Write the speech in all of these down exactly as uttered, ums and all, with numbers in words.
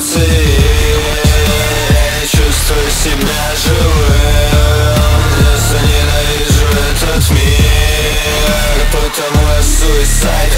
эмоции. Я чувствую себя живым, если ненавижу этот мир, потому я суицид.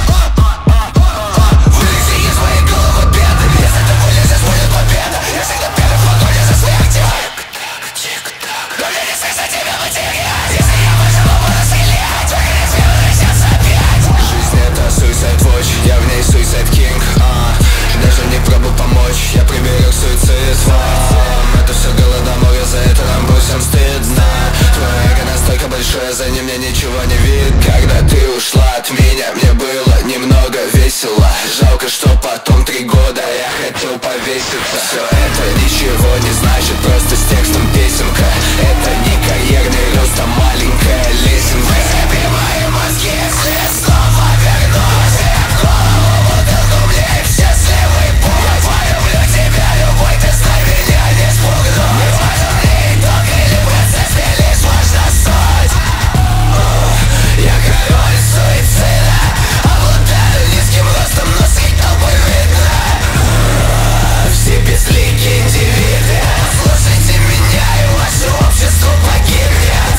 Вылези из моей головы беды, без этого нельзя будет победа. Я всегда первый в погоне за смертью. Тик-так, но я не смог за тебя потерять. Если я выживу, буду стрелять, твои резвы возвращаться опять. Жизнь это Suicide Watch, я в ней Suicide King. а. Даже не пробуй помочь, я приберег суицид вам. Это все голодомор, за это нам бросим стыдно. Твое эго настолько большое, за ним мне ничего не видно. Когда ты ушла от меня, мне было немного весело. Жалко, что потом три года я хотел повеситься. Все это ничего не значит, просто с текстом песенка. Это не карьерный рост, а маленькая лесенка. Возьми мои мозги, если я снова вернусь. Я в голову бутылку, мне счастливый путь. Я полюблю тебя, любой, ты знай, меня не спугнуть. Не важен ли итог или процесс, мне лишь важна суть. Я король суицида, обладаю низким ростом, но средь толпой видно. Все безликие индивиды, слушайте меня, и ваше общество погибнет.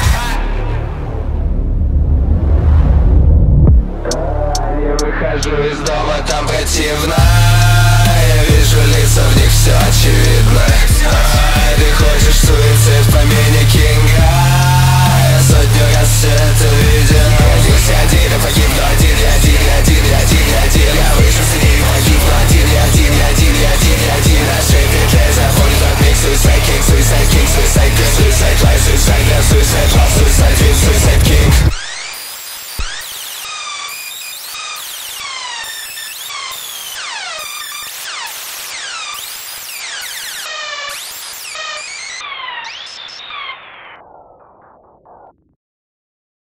Я выхожу из дома, там противно. Я вижу лица, в них все очевидно. Ты хочешь суицид?